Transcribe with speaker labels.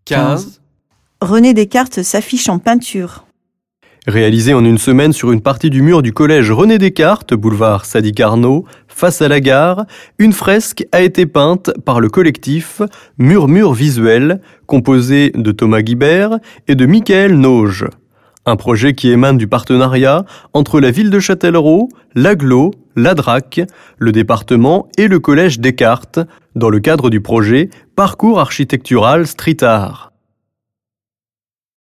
Speaker 1: 15.
Speaker 2: René Descartes s'affiche en peinture.
Speaker 1: Réalisé en une semaine sur une partie du mur du collège René Descartes, boulevard Sadi Carnot, face à la gare, une fresque a été peinte par le collectif Murmure Visuel, composé de Thomas Guibert et de Michael Nauge. Un projet qui émane du partenariat entre la ville de Châtellerault, l'Agglo, la DRAC, le département et le collège Descartes, dans le cadre du projet Parcours architectural Street Art.